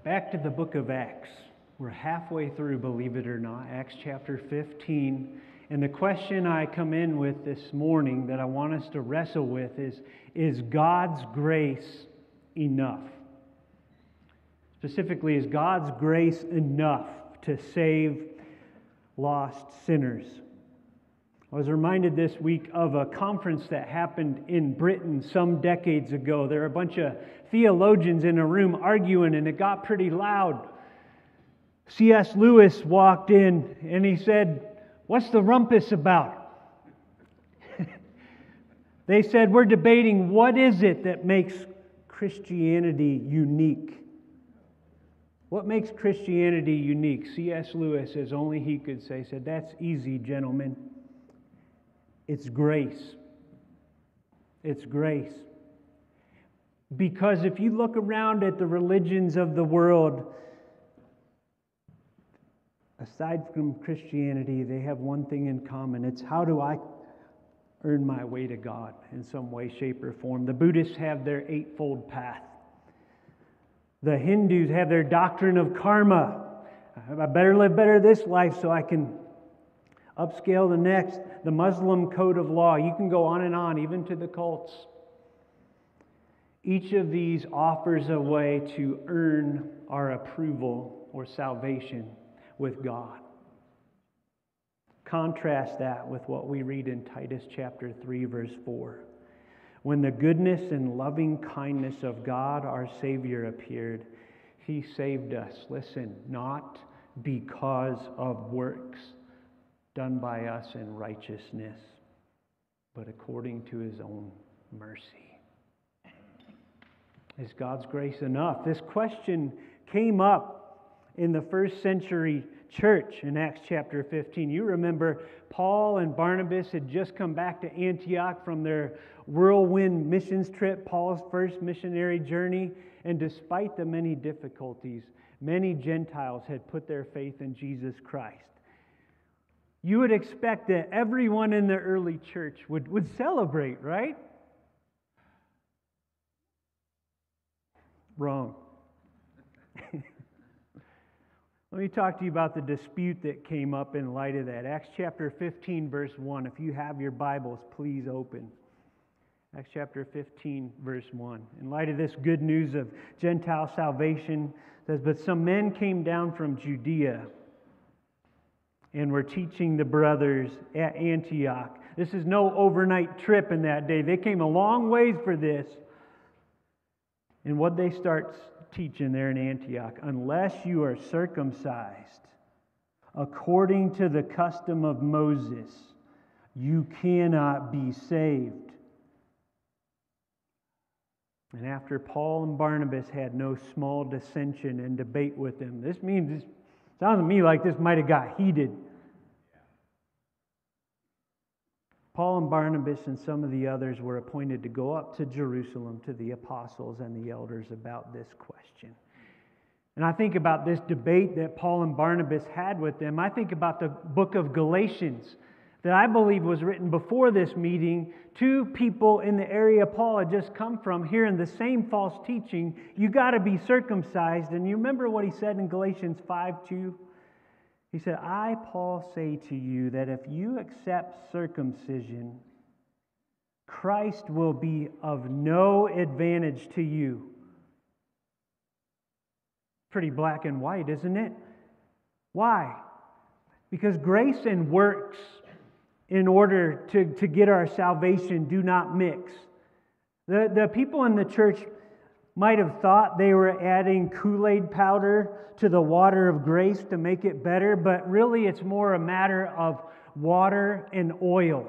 Back to the book of Acts. We're halfway through, believe it or not, Acts chapter 15. And the question I come in with this morning that I want us to wrestle with is God's grace enough? Specifically, is God's grace enough to save lost sinners? I was reminded this week of a conference that happened in Britain some decades ago. There were a bunch of theologians in a room arguing, and it got pretty loud. C.S. Lewis walked in, and he said, "What's the rumpus about?" They said, "We're debating what is it that makes Christianity unique." What makes Christianity unique? C.S. Lewis, as only he could say, said, "That's easy, gentlemen. It's grace. It's grace." Because if you look around at the religions of the world, aside from Christianity, they have one thing in common. It's how do I earn my way to God in some way, shape, or form. The Buddhists have their eightfold path. The Hindus have their doctrine of karma. I better live better this life so I can upscale the next. The Muslim code of law. You can go on, even to the cults. Each of these offers a way to earn our approval or salvation with God. Contrast that with what we read in Titus chapter 3, verse 4. When the goodness and loving kindness of God our Savior appeared, He saved us, listen, not because of works done by us in righteousness, but according to His own mercy. Is God's grace enough? This question came up in the first century church in Acts chapter 15. You remember Paul and Barnabas had just come back to Antioch from their whirlwind missions trip, Paul's first missionary journey. And despite the many difficulties, many Gentiles had put their faith in Jesus Christ. You would expect that everyone in the early church would celebrate, right? Wrong. Let me talk to you about the dispute that came up in light of that. Acts chapter 15, verse 1. If you have your Bibles, please open. Acts chapter 15, verse 1. In light of this good news of Gentile salvation, it says, "But some men came down from Judea and were teaching the brothers at Antioch." This is no overnight trip in that day. They came a long ways for this. And what they start teaching there in Antioch, "Unless you are circumcised according to the custom of Moses, you cannot be saved." And after Paul and Barnabas had no small dissension and debate with them, sounds to me like this might have got heated. Paul and Barnabas and some of the others were appointed to go up to Jerusalem to the apostles and the elders about this question. And I think about this debate that Paul and Barnabas had with them. I think about the book of Galatians that I believe was written before this meeting to people in the area Paul had just come from, hearing the same false teaching. You got to be circumcised. And you remember what he said in Galatians 5:2? He said, "I, Paul, say to you that if you accept circumcision, Christ will be of no advantage to you." Pretty black and white, isn't it? Why? Because grace and works, in order to get our salvation, do not mix. The people in the church might have thought they were adding Kool-Aid powder to the water of grace to make it better, but really it's more a matter of water and oil.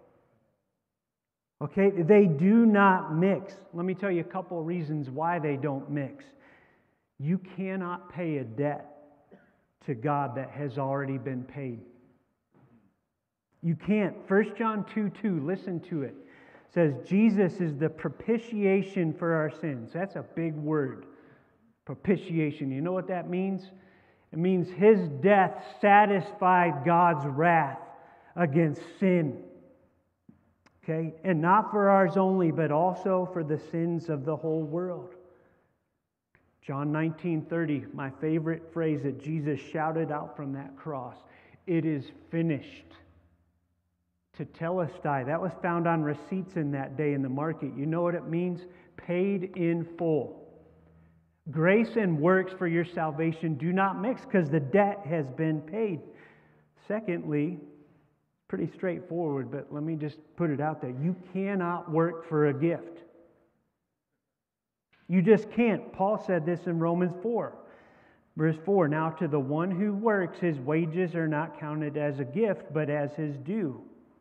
Okay? They do not mix. Let me tell you a couple of reasons why they don't mix. You cannot pay a debt to God that has already been paid. You can't. 1 John 2:2, listen to it. Says Jesus is the propitiation for our sins. That's a big word. Propitiation. You know what that means? It means His death satisfied God's wrath against sin. Okay? And not for ours only, but also for the sins of the whole world. John 19:30, my favorite phrase that Jesus shouted out from that cross. It is finished. Tetelestai, that was found on receipts in that day in the market. You know what it means? Paid in full. Grace and works for your salvation do not mix because the debt has been paid. Secondly, pretty straightforward, but let me just put it out there. You cannot work for a gift. You just can't. Paul said this in Romans 4. Verse 4, now to the one who works, his wages are not counted as a gift, but as his due.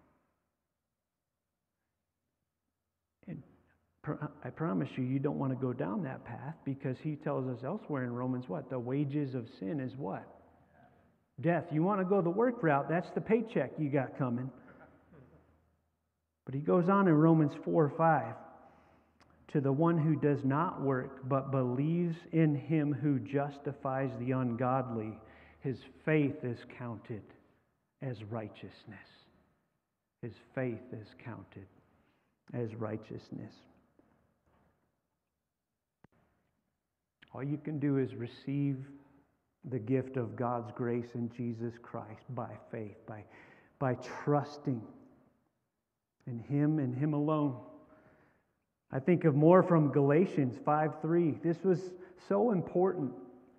And I promise you, you don't want to go down that path, because he tells us elsewhere in Romans what? The wages of sin is what? Death. You want to go the work route, that's the paycheck you got coming. But he goes on in Romans 4:5. To the one who does not work, but believes in him who justifies the ungodly, his faith is counted as righteousness. His faith is counted as righteousness. All you can do is receive the gift of God's grace in Jesus Christ by faith, by trusting in him and him alone. I think of more from Galatians 5:3. This was so important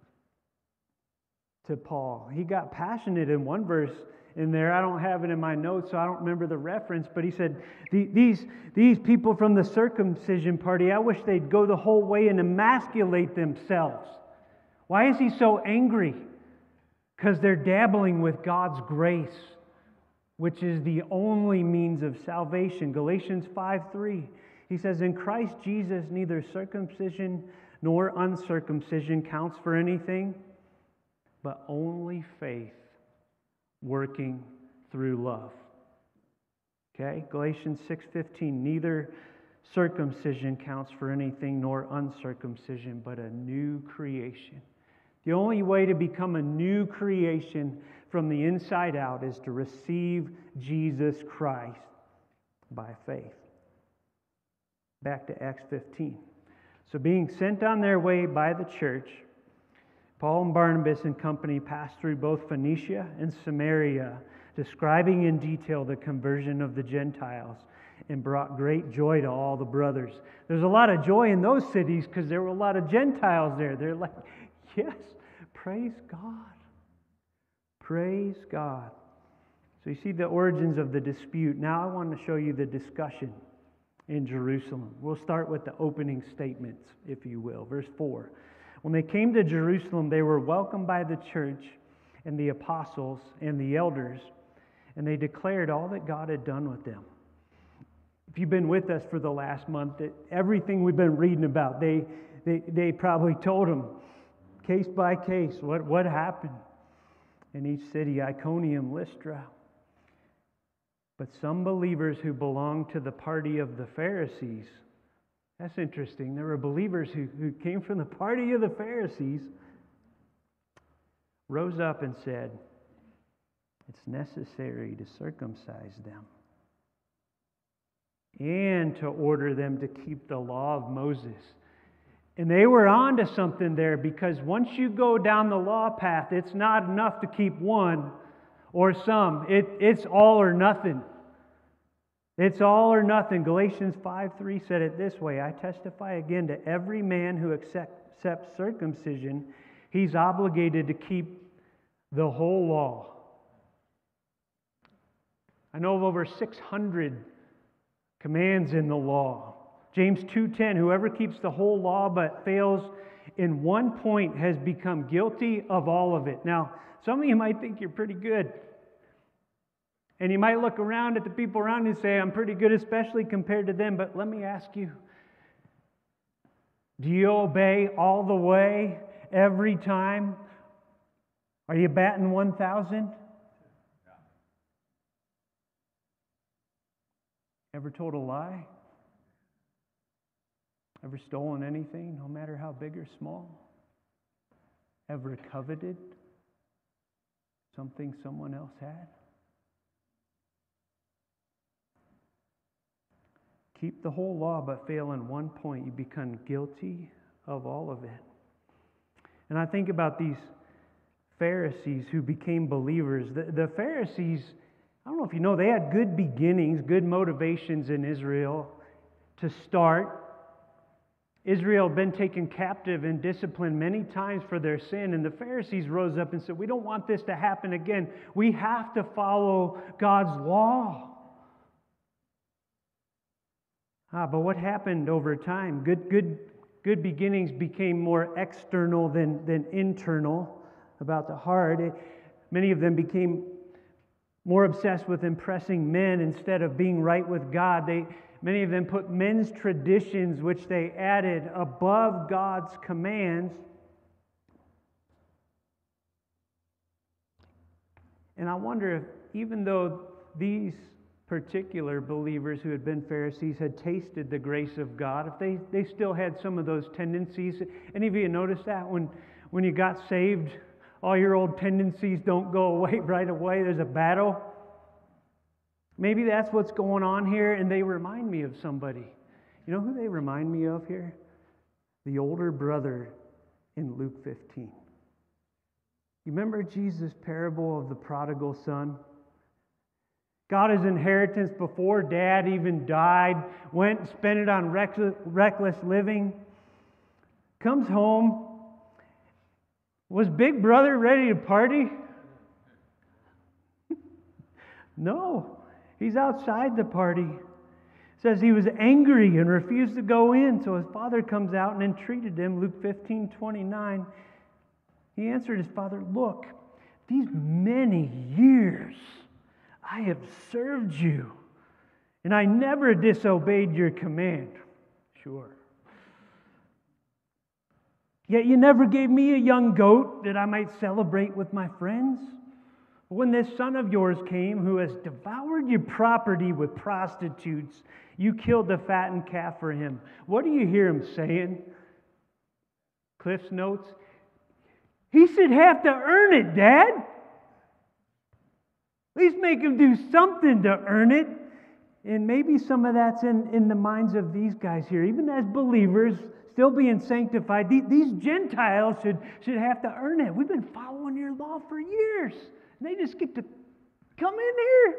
to Paul. He got passionate in one verse in there. I don't have it in my notes, so I don't remember the reference, but he said, these people from the circumcision party, I wish they'd go the whole way and emasculate themselves. Why is he so angry? Because they're dabbling with God's grace, which is the only means of salvation. Galatians 5:3. He says, in Christ Jesus, neither circumcision nor uncircumcision counts for anything, but only faith working through love. Okay? Galatians 6:15, neither circumcision counts for anything nor uncircumcision, but a new creation. The only way to become a new creation from the inside out is to receive Jesus Christ by faith. Back to Acts 15. So being sent on their way by the church, Paul and Barnabas and company passed through both Phoenicia and Samaria, describing in detail the conversion of the Gentiles, and brought great joy to all the brothers. There's a lot of joy in those cities because there were a lot of Gentiles there. They're like, yes, praise God. Praise God. So you see the origins of the dispute. Now I want to show you the discussion in Jerusalem. We'll start with the opening statements, if you will. Verse 4. When they came to Jerusalem, they were welcomed by the church and the apostles and the elders, and they declared all that God had done with them. If you've been with us for the last month, everything we've been reading about, they probably told them, case by case, what happened in each city, Iconium, Lystra. But some believers who belonged to the party of the Pharisees, that's interesting. There were believers who came from the party of the Pharisees, rose up and said, it's necessary to circumcise them and to order them to keep the law of Moses. And they were on to something there, because once you go down the law path, it's not enough to keep one or some. It's all or nothing. It's all or nothing. Galatians 5:3 said it this way, I testify again to every man who accepts circumcision, he's obligated to keep the whole law. I know of over 600 commands in the law. James 2:10, whoever keeps the whole law but fails in one point has become guilty of all of it. Now, some of you might think you're pretty good. And you might look around at the people around you and say, I'm pretty good, especially compared to them. But let me ask you, do you obey all the way, every time? Are you batting 1,000? Ever told a lie? Ever stolen anything, no matter how big or small? Ever coveted something someone else had? Keep the whole law but fail in one point, you become guilty of all of it. And I think about these Pharisees who became believers. The Pharisees, I don't know if you know, they had good beginnings, good motivations in Israel to start. Israel had been taken captive and disciplined many times for their sin, and the Pharisees rose up and said, we don't want this to happen again. We have to follow God's law. But what happened over time? Good beginnings became more external than internal about the heart. Many of them became more obsessed with impressing men instead of being right with God. Many of them put men's traditions, which they added, above God's commands. And I wonder if, even though these particular believers who had been Pharisees had tasted the grace of God, if they still had some of those tendencies. Any of you noticed that when you got saved, all your old tendencies don't go away right away? There's a battle. Maybe that's what's going on here, and they remind me of somebody. You know who they remind me of here? The older brother in Luke 15. You remember Jesus' parable of the prodigal son? Got his inheritance before dad even died, went and spent it on reckless living, comes home. Was Big Brother ready to party? No. He's outside the party. Says he was angry and refused to go in. So his father comes out and entreated him. Luke 15:29. He answered his father, look, these many years I have served you, and I never disobeyed your command. Sure. Yet you never gave me a young goat that I might celebrate with my friends. When this son of yours came, who has devoured your property with prostitutes, you killed the fattened calf for him. What do you hear him saying? Cliff's notes. He should have to earn it, Dad. At least make him do something to earn it. And maybe some of that's in the minds of these guys here. Even as believers, still being sanctified, these Gentiles should have to earn it. We've been following your law for years. And they just get to come in here.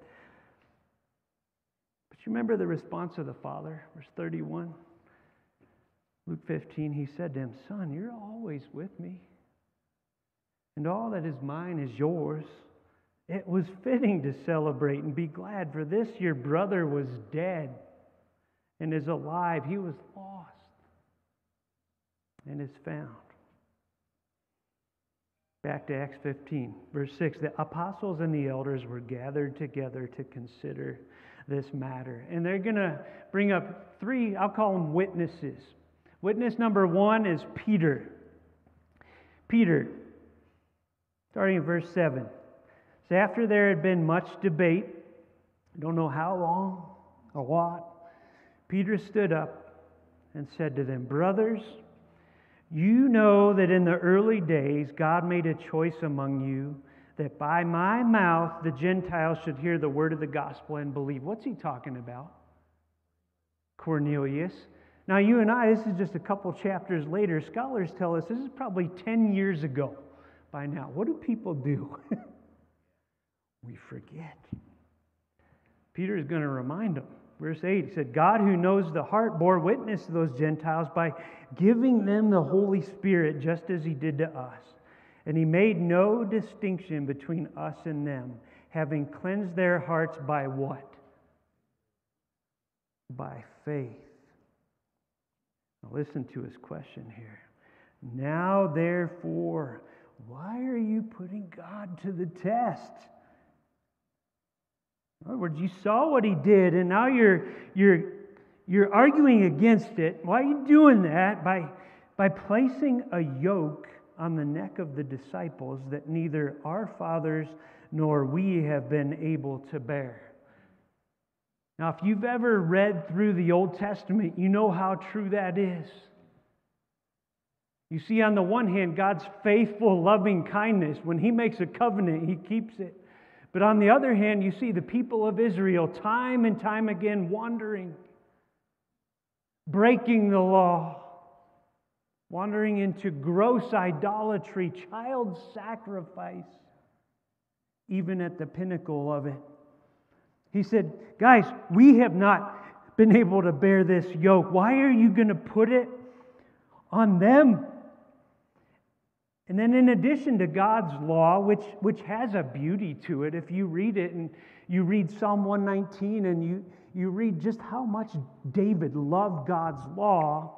But you remember the response of the father, verse 31? Luke 15, he said to him, son, you're always with me, and all that is mine is yours. It was fitting to celebrate and be glad, for this your brother was dead and is alive. He was lost and is found. Back to Acts 15, verse 6. The apostles and the elders were gathered together to consider this matter. And they're going to bring up three, I'll call them witnesses. Witness number one is Peter. Peter, starting in verse 7. So after there had been much debate, I don't know how long or what, Peter stood up and said to them, brothers, you know that in the early days God made a choice among you that by my mouth the Gentiles should hear the word of the gospel and believe. What's he talking about? Cornelius. Now you and I, this is just a couple chapters later. Scholars tell us this is probably 10 years ago by now. What do people do? We forget. Peter is going to remind them. Verse 8, he said, God who knows the heart bore witness to those Gentiles by giving them the Holy Spirit just as he did to us. And he made no distinction between us and them, having cleansed their hearts by what? By faith. Now listen to his question here. Now therefore, why are you putting God to the test? In other words, you saw what he did, and now you're arguing against it. Why are you doing that? By placing a yoke on the neck of the disciples that neither our fathers nor we have been able to bear. Now, if you've ever read through the Old Testament, you know how true that is. You see, on the one hand, God's faithful, loving kindness. When he makes a covenant, he keeps it. But on the other hand, you see the people of Israel time and time again wandering, breaking the law, wandering into gross idolatry, child sacrifice, even at the pinnacle of it. He said, guys, we have not been able to bear this yoke. Why are you going to put it on them? And then in addition to God's law, which has a beauty to it, if you read it and you read Psalm 119 and you read just how much David loved God's law,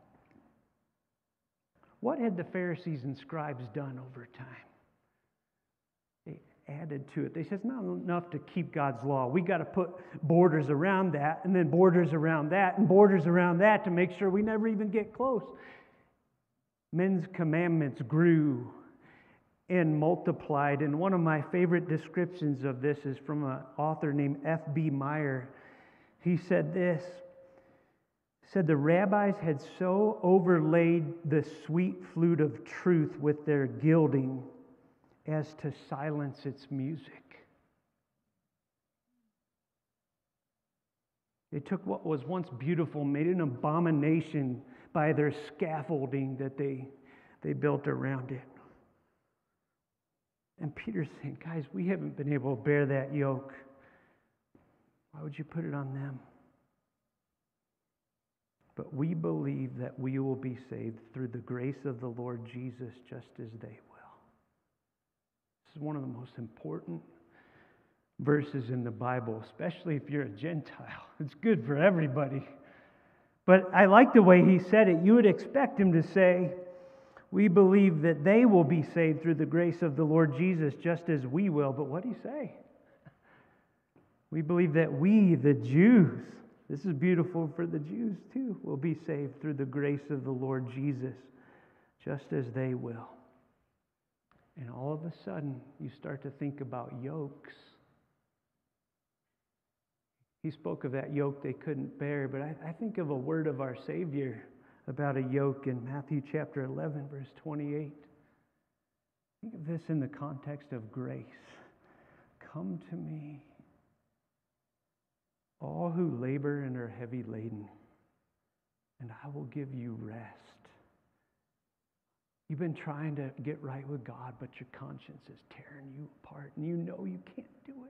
what had the Pharisees and scribes done over time? They added to it. They said it's not enough to keep God's law. We got to put borders around that, and then borders around that, and borders around that to make sure we never even get close. Men's commandments grew and multiplied. And one of my favorite descriptions of this is from an author named F.B. Meyer. He said this. He said, the rabbis had so overlaid the sweet flute of truth with their gilding as to silence its music. They took what was once beautiful, made an abomination by their scaffolding that they built around it. And Peter's saying, guys, we haven't been able to bear that yoke. Why would you put it on them? But we believe that we will be saved through the grace of the Lord Jesus, just as they will. This is one of the most important verses in the Bible, especially if you're a Gentile. It's good for everybody. But I like the way he said it. You would expect him to say, we believe that they will be saved through the grace of the Lord Jesus, just as we will. But what did he say? We believe that we, the Jews, this is beautiful for the Jews too, will be saved through the grace of the Lord Jesus, just as they will. And all of a sudden, you start to think about yokes. He spoke of that yoke they couldn't bear, but I think of a word of our Savior about a yoke in Matthew chapter 11, verse 28. Think of this in the context of grace. Come to me, all who labor and are heavy laden, and I will give you rest. You've been trying to get right with God, but your conscience is tearing you apart, and you know you can't do it.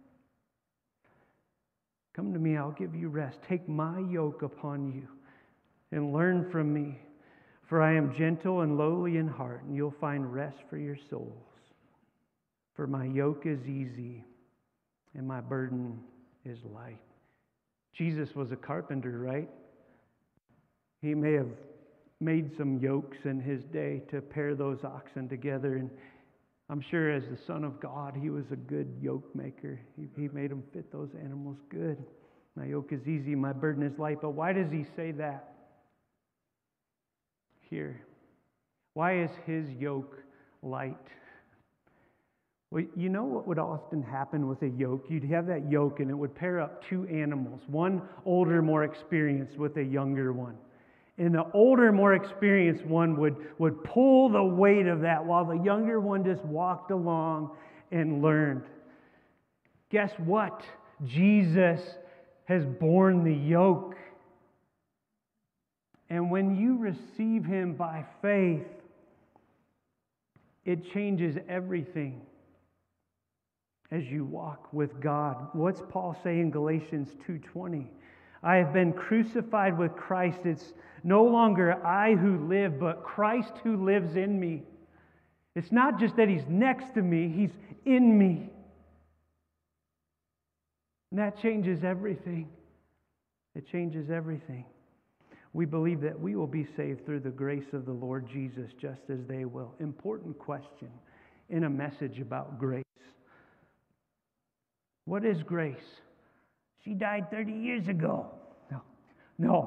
Come to me, I'll give you rest. Take my yoke upon you and learn from me, for I am gentle and lowly in heart, and you'll find rest for your souls. For my yoke is easy, and my burden is light. Jesus was a carpenter, right? He may have made some yokes in his day to pair those oxen together, and I'm sure as the Son of God, he was a good yoke maker. He made them fit those animals good. My yoke is easy, my burden is light. But why does he say that here? Why is his yoke light? Well, you know what would often happen with a yoke? You'd have that yoke and it would pair up two animals, one older, more experienced with a younger one. And the older, more experienced one would pull the weight of that while the younger one just walked along and learned. Guess what? Jesus has borne the yoke. And when you receive him by faith, it changes everything as you walk with God. What's Paul say in Galatians 2:20? I have been crucified with Christ. It's no longer I who live, but Christ who lives in me. It's not just that he's next to me, he's in me. And that changes everything. It changes everything. We believe that we will be saved through the grace of the Lord Jesus, just as they will. Important question in a message about grace. What is grace? She died 30 years ago. No.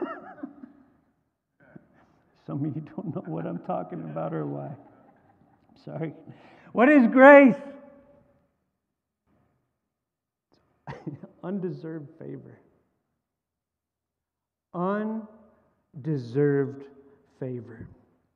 Some of you don't know what I'm talking about or why. I'm sorry. What is grace? Undeserved favor. Undeserved favor.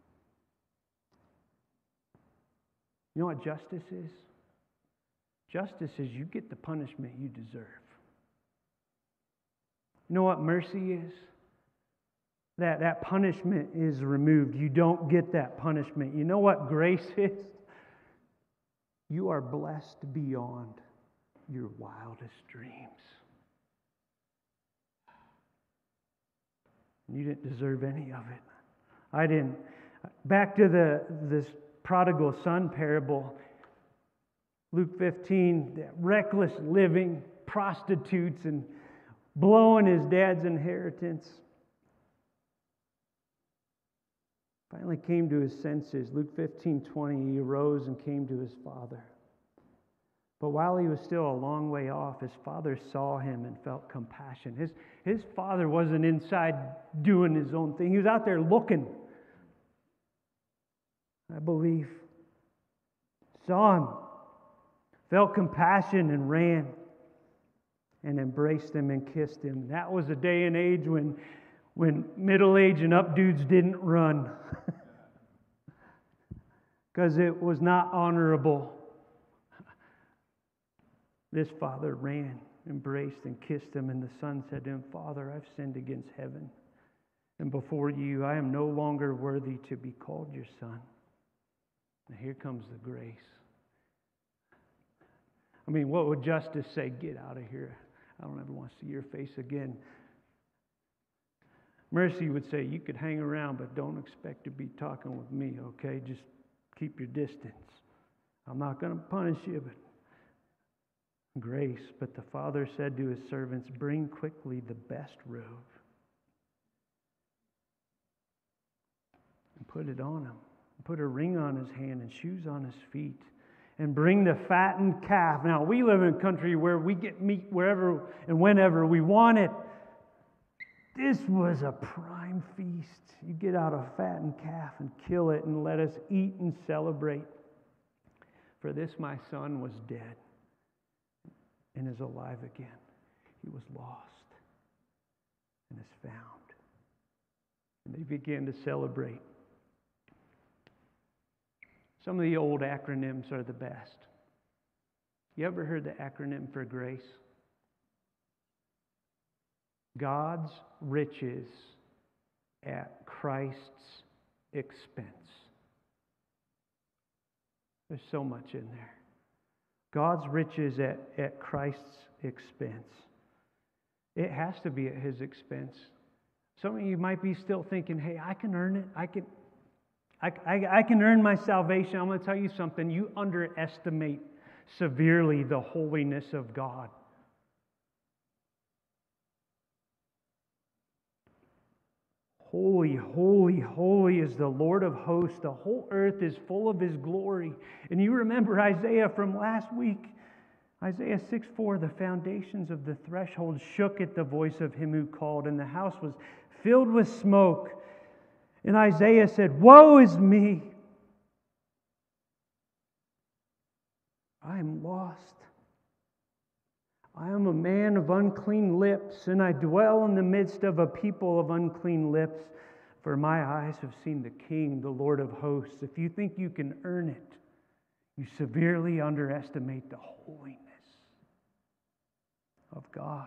You know what justice is? Justice is you get the punishment you deserve. You know what mercy is? that punishment is removed. You don't get that punishment. You know what grace is? You are blessed beyond your wildest dreams. You didn't deserve any of it. I didn't. Back to this prodigal son parable. Luke 15, reckless living, prostitutes, and blowing his dad's inheritance. Finally came to his senses. Luke 15:20, he arose and came to his father. But while he was still a long way off, his father saw him and felt compassion. His father wasn't inside doing his own thing. He was out there looking, I believe. Saw him, felt compassion, and ran and embraced him and kissed him. That was a day and age when middle-aged and up dudes didn't run because it was not honorable. This father ran, embraced, and kissed him, and the son said to him, Father, I've sinned against heaven, and before you I am no longer worthy to be called your son. Now here comes the grace. I mean, what would justice say? Get out of here. I don't ever want to see your face again. Mercy would say, you could hang around, but don't expect to be talking with me, okay? Just keep your distance. I'm not going to punish you, but grace. But the father said to his servants, bring quickly the best robe and put it on him. Put a ring on his hand and shoes on his feet. And bring the fattened calf. Now, we live in a country where we get meat wherever and whenever we want it. This was a prime feast. You get out a fattened calf and kill it and let us eat and celebrate. For this my son was dead and is alive again. He was lost and is found. And they began to celebrate. Some of the old acronyms are the best. You ever heard the acronym for grace? God's riches at Christ's expense. There's so much in there. God's riches at Christ's expense. It has to be at His expense. Some of you might be still thinking, hey, I can earn it. I can earn my salvation. I'm going to tell you something. You underestimate severely the holiness of God. Holy, holy, holy is the Lord of hosts. The whole earth is full of His glory. And you remember Isaiah from last week. Isaiah 6:4, the foundations of the threshold shook at the voice of Him who called, and the house was filled with smoke. And Isaiah said, woe is me! I am lost. I am a man of unclean lips, and I dwell in the midst of a people of unclean lips, for my eyes have seen the King, the Lord of hosts. If you think you can earn it, you severely underestimate the holiness of God.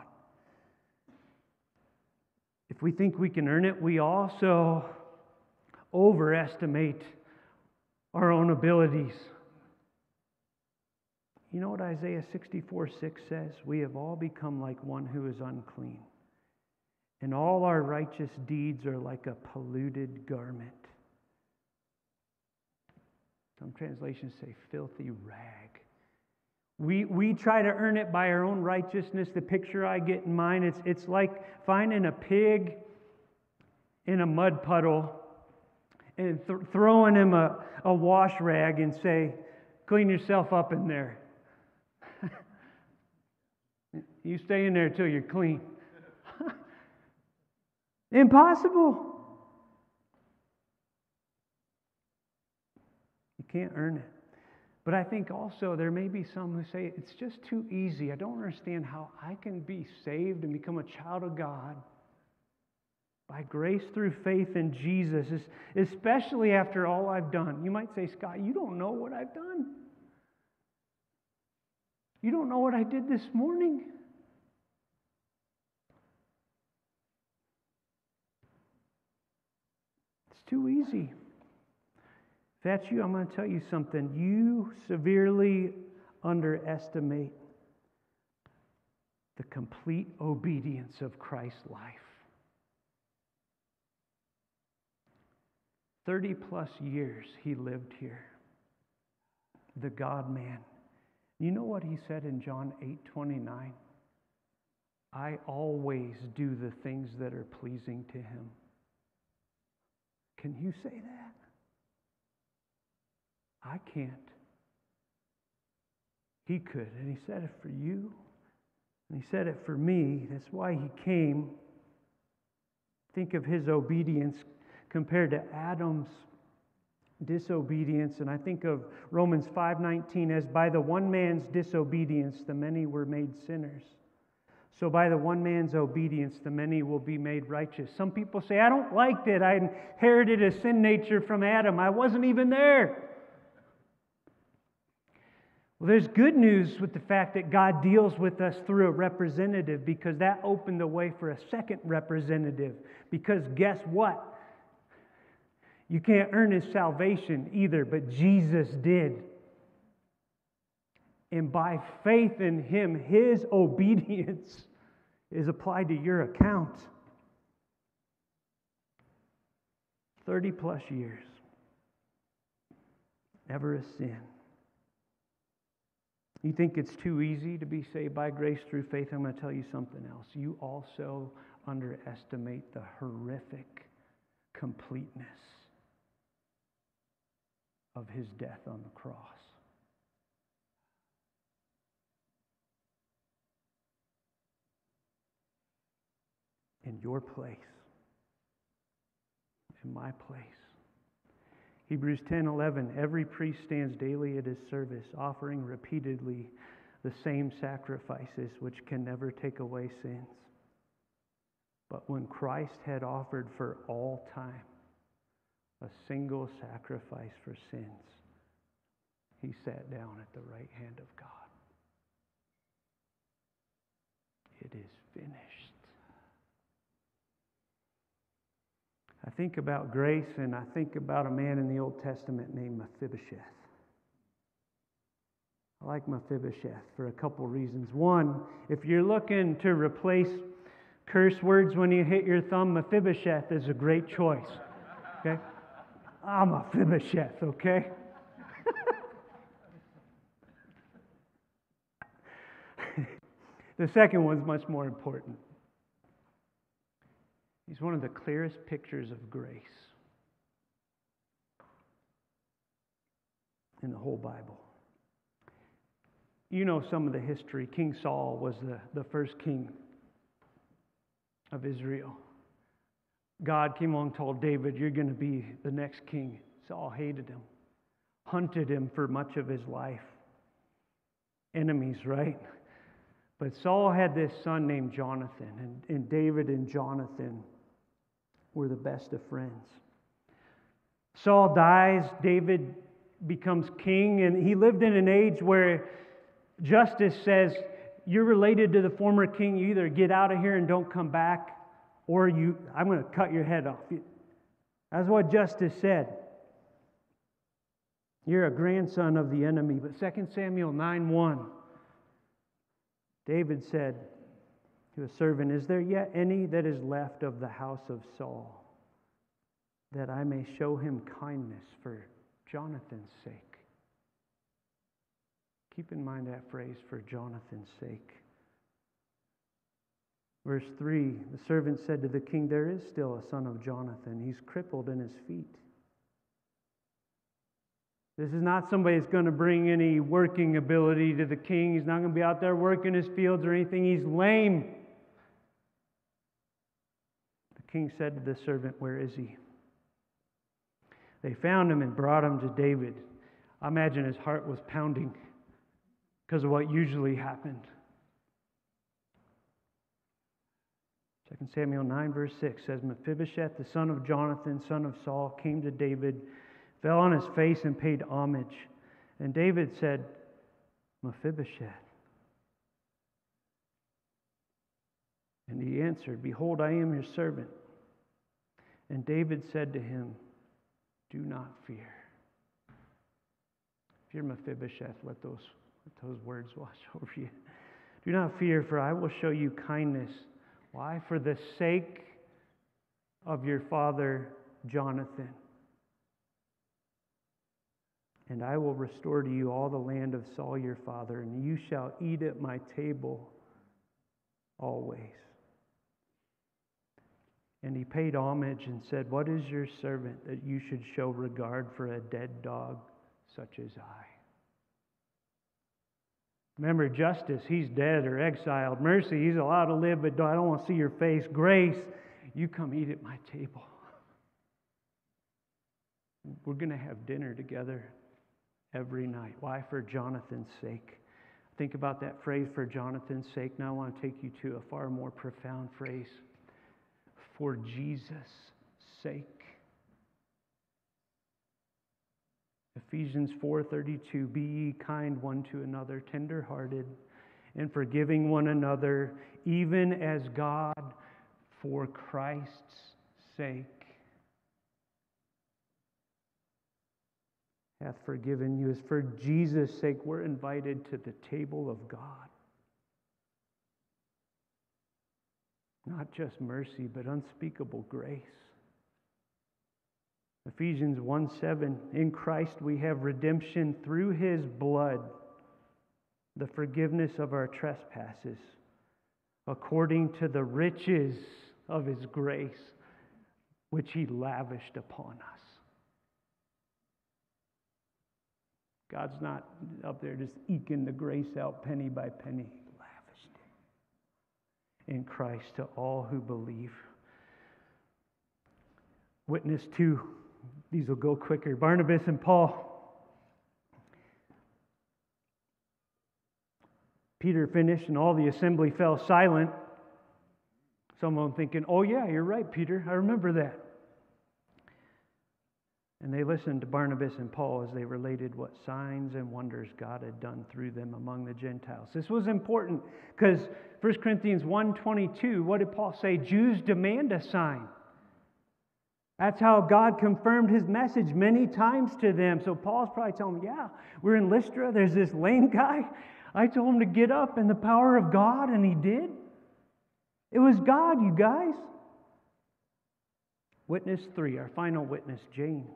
If we think we can earn it, we also overestimate our own abilities. You know what Isaiah 64:6 says? We have all become like one who is unclean, and all our righteous deeds are like a polluted garment. Some translations say filthy rag. We try to earn it by our own righteousness. The picture I get in mind, it's like finding a pig in a mud puddle and throwing him a wash rag and say, clean yourself up in there. You stay in there till you're clean. Impossible. You can't earn it. But I think also there may be some who say, it's just too easy. I don't understand how I can be saved and become a child of God by grace through faith in Jesus, especially after all I've done. You might say, Scott, you don't know what I've done. You don't know what I did this morning. too easy. If that's you, I'm going to tell you something. You severely underestimate the complete obedience of Christ's life. 30 plus years he lived here. The God-man. You know what he said in John 8:29? I always do the things that are pleasing to him. Can you say that? I can't. He could, and he said it for you, and he said it for me. That's why he came. Think of his obedience compared to Adam's disobedience, and I think of Romans 5:19 as by the one man's disobedience the many were made sinners. So by the one man's obedience the many will be made righteous. Some people say, I don't like that. I inherited a sin nature from Adam. I wasn't even there. Well, there's good news with the fact that God deals with us through a representative, because that opened the way for a second representative. Because guess what? You can't earn his salvation either, but Jesus did. And by faith in him, his obedience is applied to your account. 30 plus years. Never a sin. You think it's too easy to be saved by grace through faith? I'm going to tell you something else. You also underestimate the horrific completeness of his death on the cross. In your place. In my place. Hebrews 10:11, every priest stands daily at his service, offering repeatedly the same sacrifices which can never take away sins. But when Christ had offered for all time a single sacrifice for sins, he sat down at the right hand of God. It is finished. I think about grace, and I think about a man in the Old Testament named Mephibosheth. I like Mephibosheth for a couple reasons. One, if you're looking to replace curse words when you hit your thumb, Mephibosheth is a great choice. Okay? I'm Mephibosheth, okay? The second one's much more important. He's one of the clearest pictures of grace in the whole Bible. You know some of the history. King Saul was the first king of Israel. God came along and told David, you're going to be the next king. Saul hated him, hunted him for much of his life. Enemies, right? But Saul had this son named Jonathan, and David and Jonathan were the best of friends. Saul dies, David becomes king, and he lived in an age where justice says, you're related to the former king, you either get out of here and don't come back, or I'm going to cut your head off. That's what justice said. You're a grandson of the enemy. But 2 Samuel 9:1, David said to a servant, is there yet any that is left of the house of Saul, that I may show him kindness for Jonathan's sake? Keep in mind that phrase, for Jonathan's sake. Verse 3, the servant said to the king, there is still a son of Jonathan. He's crippled in his feet. This is not somebody that's going to bring any working ability to the king. He's not going to be out there working his fields or anything. He's lame. The king said to the servant, where is he? They found him and brought him to David. I imagine his heart was pounding because of what usually happened. 2 Samuel 9 verse 6 says, Mephibosheth, the son of Jonathan, son of Saul, came to David, fell on his face and paid homage. And David said, Mephibosheth. And he answered, behold, I am your servant. And David said to him, do not fear. If you're Mephibosheth, let those words wash over you. Do not fear, for I will show you kindness. Why? For the sake of your father Jonathan. And I will restore to you all the land of Saul your father, and you shall eat at my table always. And he paid homage and said, what is your servant that you should show regard for a dead dog such as I? Remember, justice, he's dead or exiled. Mercy, he's allowed to live, but I don't want to see your face. Grace, you come eat at my table. We're going to have dinner together every night. Why? For Jonathan's sake. Think about that phrase, for Jonathan's sake. Now I want to take you to a far more profound phrase. For Jesus' sake. Ephesians 4:32, be ye kind one to another, tender-hearted, and forgiving one another, even as God, for Christ's sake, hath forgiven you. As for Jesus' sake, we're invited to the table of God. Not just mercy, but unspeakable grace. Ephesians 1:7, in Christ we have redemption through His blood, the forgiveness of our trespasses, according to the riches of His grace, which He lavished upon us. God's not up there just eking the grace out penny by penny. He lavished it in Christ to all who believe. Witness 2. These will go quicker. Barnabas and Paul. Peter finished and all the assembly fell silent. Some of them thinking, oh yeah, you're right, Peter. I remember that. And they listened to Barnabas and Paul as they related what signs and wonders God had done through them among the Gentiles. This was important because 1 Corinthians 1:22, what did Paul say? Jews demand a sign. That's how God confirmed His message many times to them. So Paul's probably telling them, yeah, we're in Lystra. There's this lame guy. I told him to get up in the power of God, and he did. It was God, you guys. Witness 3, our final witness, James.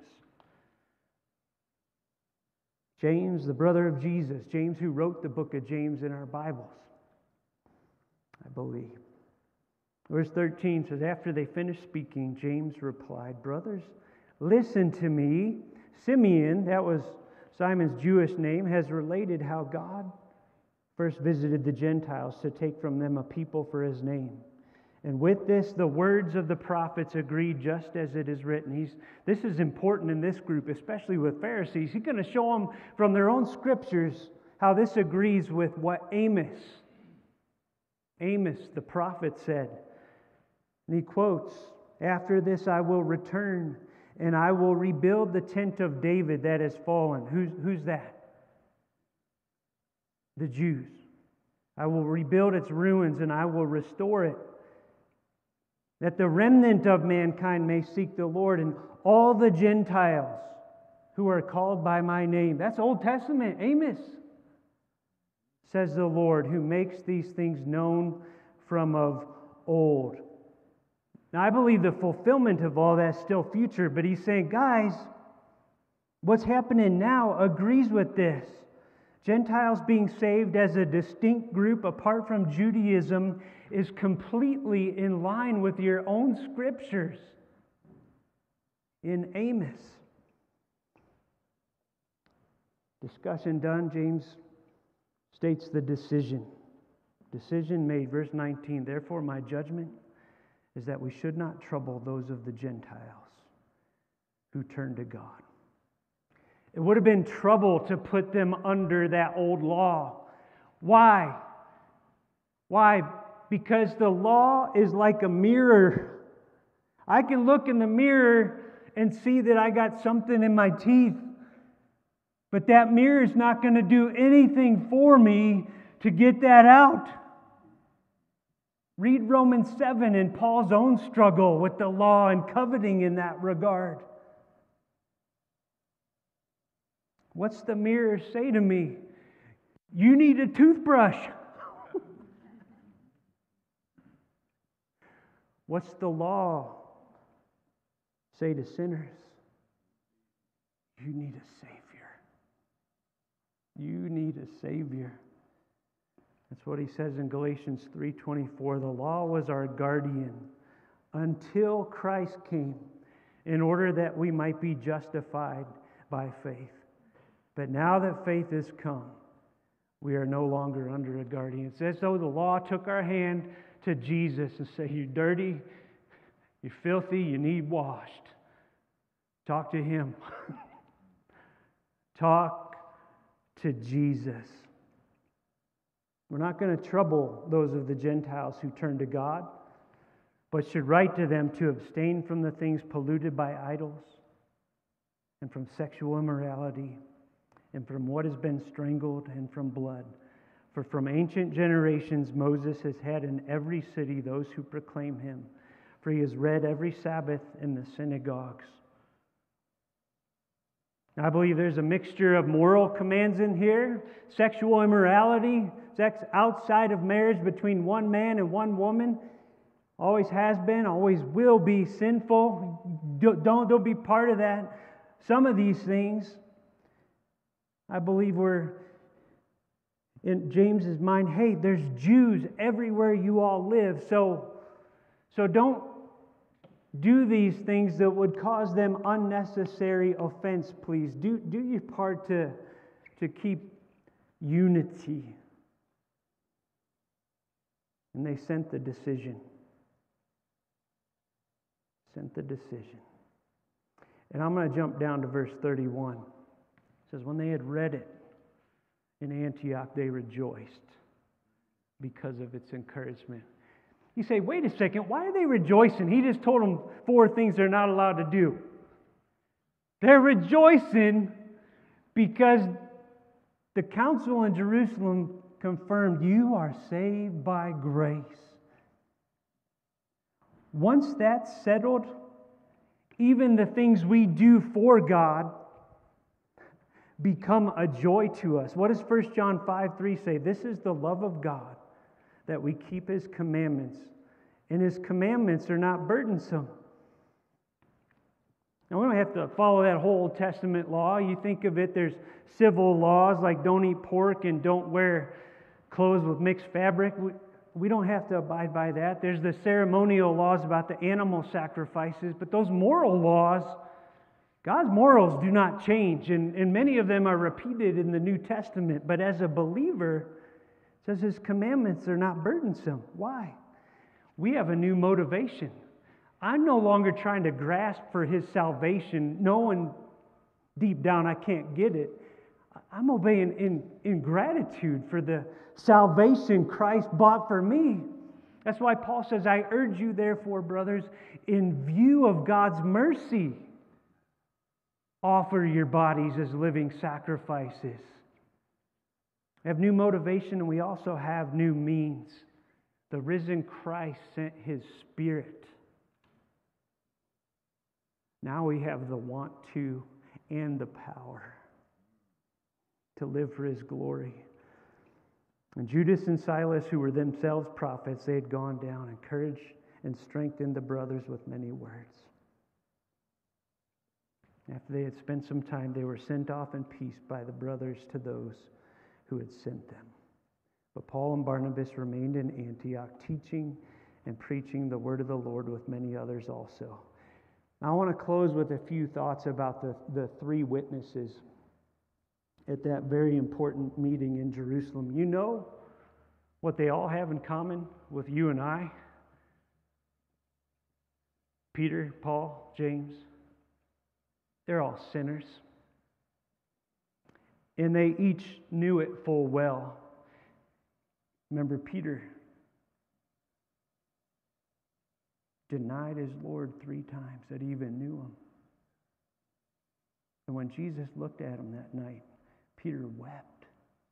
James, the brother of Jesus. James, who wrote the book of James in our Bibles, I believe. Verse 13 says, after they finished speaking, James replied, brothers, listen to me. Simeon, that was Simon's Jewish name, has related how God first visited the Gentiles to take from them a people for His name. And with this, the words of the prophets agree, just as it is written. This is important in this group, especially with Pharisees. He's going to show them from their own scriptures how this agrees with what Amos, the prophet, said. And he quotes, after this I will return, and I will rebuild the tent of David that has fallen. Who's that? The Jews. I will rebuild its ruins, and I will restore it, that the remnant of mankind may seek the Lord, and all the Gentiles who are called by my name. That's Old Testament, Amos. Says the Lord, who makes these things known from of old. Now, I believe the fulfillment of all that's still future, but he's saying, guys, what's happening now agrees with this. Gentiles being saved as a distinct group apart from Judaism is completely in line with your own scriptures in Amos. Discussion done, James states the decision. Decision made, verse 19, therefore my judgment is that we should not trouble those of the Gentiles who turn to God. It would have been trouble to put them under that old law. Why? Why? Because the law is like a mirror. I can look in the mirror and see that I got something in my teeth, but that mirror is not going to do anything for me to get that out. Read Romans 7 and Paul's own struggle with the law and coveting in that regard. What's the mirror say to me? You need a toothbrush. What's the law say to sinners? You need a Savior. You need a Savior. That's what he says in Galatians 3:24. The law was our guardian until Christ came, in order that we might be justified by faith. But now that faith has come, we are no longer under a guardian. It's as though the law took our hand to Jesus and said, you're dirty, you're filthy, you need washed. Talk to Him. Talk to Jesus. We're not going to trouble those of the Gentiles who turn to God, but should write to them to abstain from the things polluted by idols, and from sexual immorality, and from what has been strangled, and from blood. For from ancient generations Moses has had in every city those who proclaim Him, for he is read every Sabbath in the synagogues. I believe there's a mixture of moral commands in here. Sexual immorality, sex outside of marriage between one man and one woman, always has been, always will be sinful. Don't be part of that. Some of these things, I believe, were in James's mind. Hey, there's Jews everywhere you all live, so don't do these things that would cause them unnecessary offense, please. Do your part to keep unity. And they sent the decision. And I'm going to jump down to verse 31. It says, when they had read it in Antioch, they rejoiced because of its encouragement. You say, wait a second, why are they rejoicing? He just told them 4 things they're not allowed to do. They're rejoicing because the council in Jerusalem confirmed you are saved by grace. Once that's settled, even the things we do for God become a joy to us. What does 1 John 5:3 say? This is the love of God, that we keep His commandments, and His commandments are not burdensome. Now, we don't have to follow that whole Old Testament law. You think of it, there's civil laws like don't eat pork and don't wear clothes with mixed fabric. We don't have to abide by that. There's the ceremonial laws about the animal sacrifices, but those moral laws, God's morals do not change, and many of them are repeated in the New Testament. But as a believer, it says His commandments are not burdensome. Why? We have a new motivation. I'm no longer trying to grasp for His salvation, knowing deep down I can't get it. I'm obeying in gratitude for the salvation Christ bought for me. That's why Paul says, I urge you therefore, brothers, in view of God's mercy, offer your bodies as living sacrifices. We have new motivation, and we also have new means. The risen Christ sent His Spirit. Now we have the want to and the power to live for His glory. And Judas and Silas, who were themselves prophets, they had gone down, encouraged and strengthened the brothers with many words. After they had spent some time, they were sent off in peace by the brothers to those who had sent them. But Paul and Barnabas remained in Antioch, teaching and preaching the word of the Lord with many others also. Now, I want to close with a few thoughts about the 3 witnesses at that very important meeting in Jerusalem. You know what they all have in common with you and I? Peter, Paul, James. They're all sinners. And they each knew it full well. Remember, Peter denied his Lord 3 times, that he even knew Him. And when Jesus looked at him that night, Peter wept.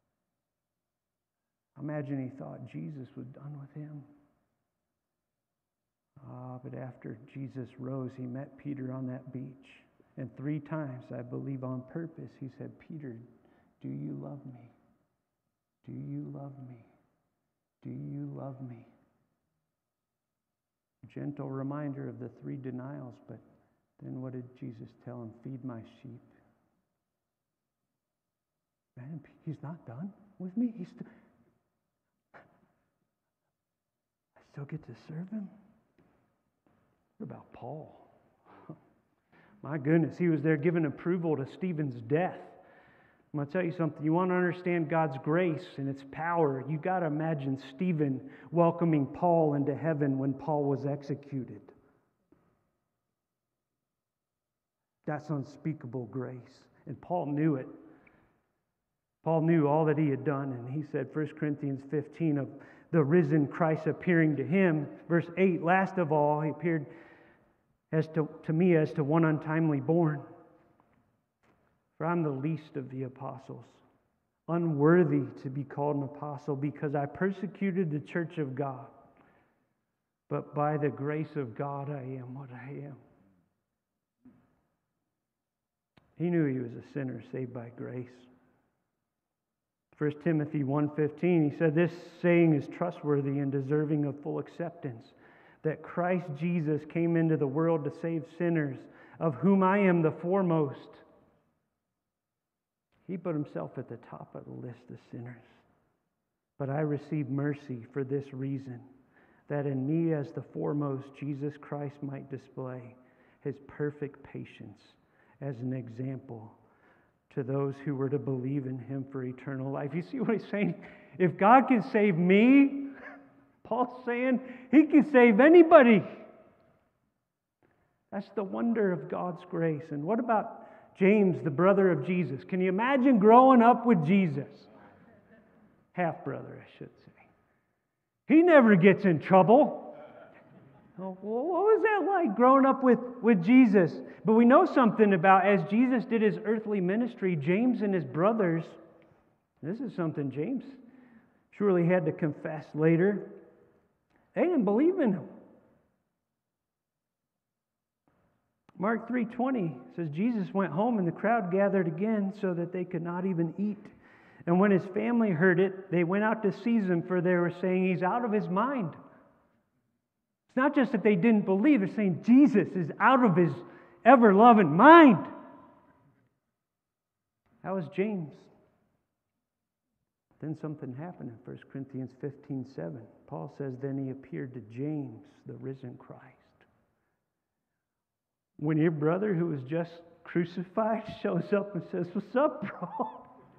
I imagine he thought Jesus was done with him. But after Jesus rose, He met Peter on that beach. And 3 times, I believe on purpose, he said, Peter, do you love me? Do you love me? Do you love me? Gentle reminder of the 3 denials, but then what did Jesus tell him? Feed my sheep. Man, he's not done with me. I still get to serve him. What about Paul? My goodness, he was there giving approval to Stephen's death. I'm going to tell you something. You want to understand God's grace and its power, you got to imagine Stephen welcoming Paul into heaven when Paul was executed. That's unspeakable grace. And Paul knew it. Paul knew all that he had done, and he said, 1 Corinthians 15, of the risen Christ appearing to him. Verse 8, last of all, he appeared as to me as to one untimely born. For I'm the least of the apostles, unworthy to be called an apostle, because I persecuted the church of God. But by the grace of God, I am what I am. He knew he was a sinner saved by grace. 1 Timothy 1:15, he said, this saying is trustworthy and deserving of full acceptance, that Christ Jesus came into the world to save sinners, of whom I am the foremost. He put himself at the top of the list of sinners. But I received mercy for this reason, that in me as the foremost, Jesus Christ might display his perfect patience as an example to those who were to believe in him for eternal life. You see what he's saying? If God can save me, Paul's saying he can save anybody. That's the wonder of God's grace. And what about James, the brother of Jesus? Can you imagine growing up with Jesus? Half-brother, I should say. He never gets in trouble. What was that like, growing up with Jesus? But we know something about, as Jesus did his earthly ministry, James and his brothers, this is something James surely had to confess later, they didn't believe in him. Mark 3:20 says, Jesus went home and the crowd gathered again so that they could not even eat. And when his family heard it, they went out to seize him, for they were saying, he's out of his mind. It's not just that they didn't believe, they're saying Jesus is out of his ever-loving mind. That was James. Then something happened in 1 Corinthians 15:7. Paul says, then he appeared to James, the risen Christ. When your brother who was just crucified shows up and says, what's up, bro?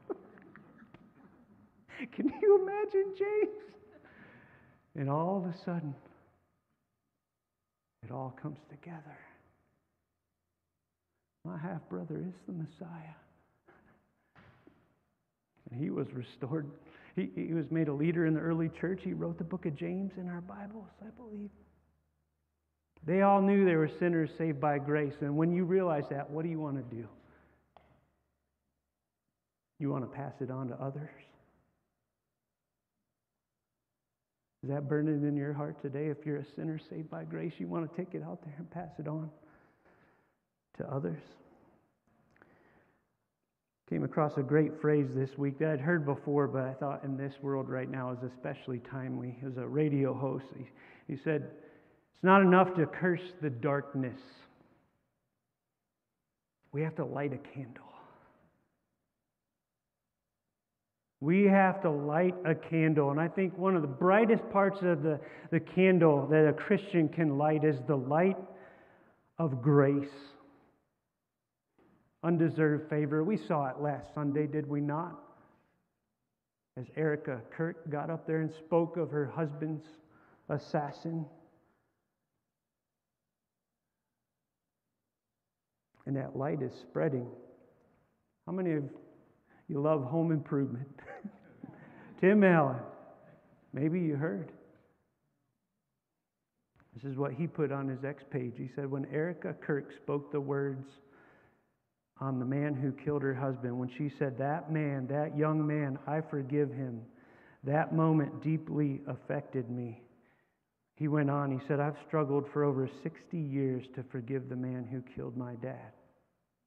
Can you imagine James? And all of a sudden, it all comes together. My half-brother is the Messiah. And he was restored. He was made a leader in the early church. He wrote the book of James in our Bibles, I believe. They all knew they were sinners saved by grace. And when you realize that, what do you want to do? You want to pass it on to others? Is that burning in your heart today? If you're a sinner saved by grace, you want to take it out there and pass it on to others? Came across a great phrase this week that I'd heard before, but I thought in this world right now is especially timely. It was a radio host. He said, it's not enough to curse the darkness. We have to light a candle. We have to light a candle. And I think one of the brightest parts of the candle that a Christian can light is the light of grace. Undeserved favor. We saw it last Sunday, did we not? As Erica Kirk got up there and spoke of her husband's assassin. And that light is spreading. How many of you love Home Improvement? Tim Allen. Maybe you heard. This is what he put on his X page. He said, when Erica Kirk spoke the words on the man who killed her husband, when she said, that man, that young man, I forgive him, that moment deeply affected me. He went on, he said, I've struggled for over 60 years to forgive the man who killed my dad.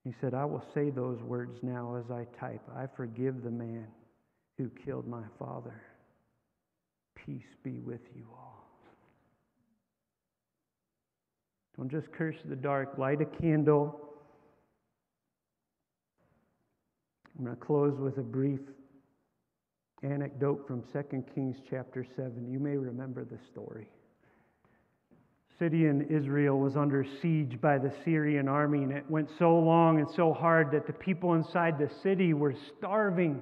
He said, I will say those words now as I type. I forgive the man who killed my father. Peace be with you all. Don't just curse the dark. Light a candle. I'm going to close with a brief anecdote from 2 Kings chapter 7. You may remember the story. City in Israel was under siege by the Syrian army, and it went so long and so hard that the people inside the city were starving.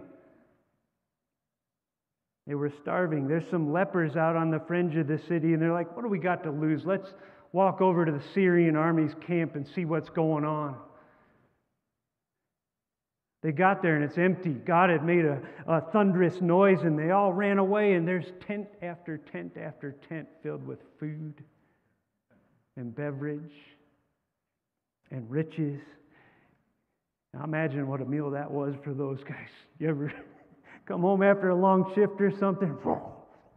They were starving. There's some lepers out on the fringe of the city, and they're like, what do we got to lose? Let's walk over to the Syrian army's camp and see what's going on. They got there and it's empty. God had made a thunderous noise, and they all ran away, and there's tent after tent after tent filled with food and beverage and riches. Now imagine what a meal that was for those guys. You ever come home after a long shift or something? Wow.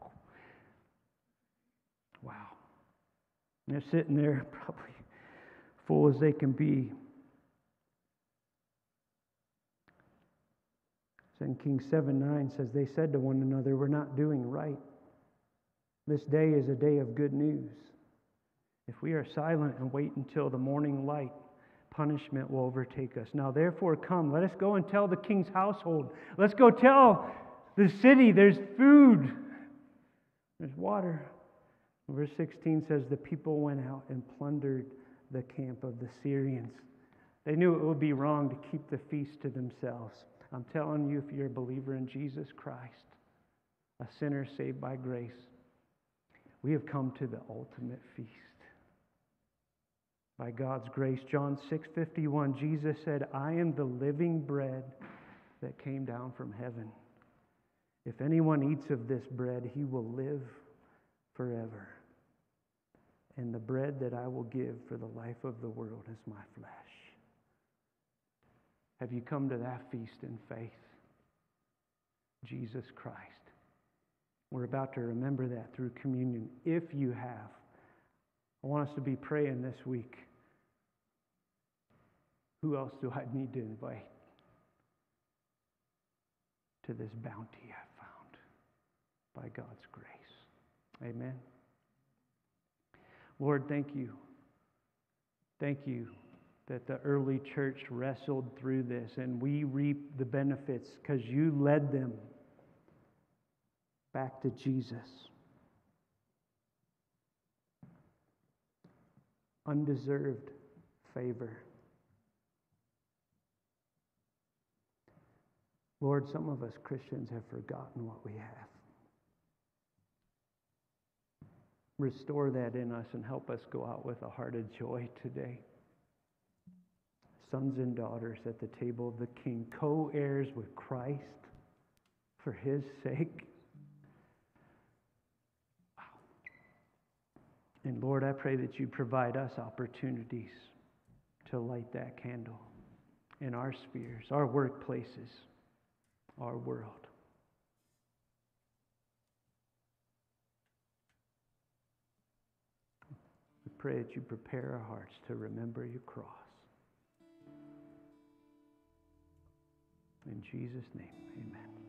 And they're sitting there probably full as they can be. 2 Kings 7:9 says, they said to one another, we're not doing right. This day is a day of good news. If we are silent and wait until the morning light, punishment will overtake us. Now therefore come, let us go and tell the king's household. Let's go tell the city there's food, there's water. Verse 16 says, the people went out and plundered the camp of the Syrians. They knew it would be wrong to keep the feast to themselves. I'm telling you, if you're a believer in Jesus Christ, a sinner saved by grace, we have come to the ultimate feast. By God's grace, John 6:51, Jesus said, I am the living bread that came down from heaven. If anyone eats of this bread, he will live forever. And the bread that I will give for the life of the world is my flesh. Have you come to that feast in faith? Jesus Christ. We're about to remember that through communion. If you have, I want us to be praying this week. Who else do I need to invite to this bounty I found by God's grace? Amen. Lord, thank you. Thank you that the early church wrestled through this, and we reap the benefits because you led them back to Jesus. Undeserved favor. Lord, some of us Christians have forgotten what we have. Restore that in us and help us go out with a heart of joy today. Sons and daughters at the table of the King, co-heirs with Christ for His sake. Wow. And Lord, I pray that you provide us opportunities to light that candle in our spheres, our workplaces, our world. We pray that you prepare our hearts to remember your cross. In Jesus' name, amen.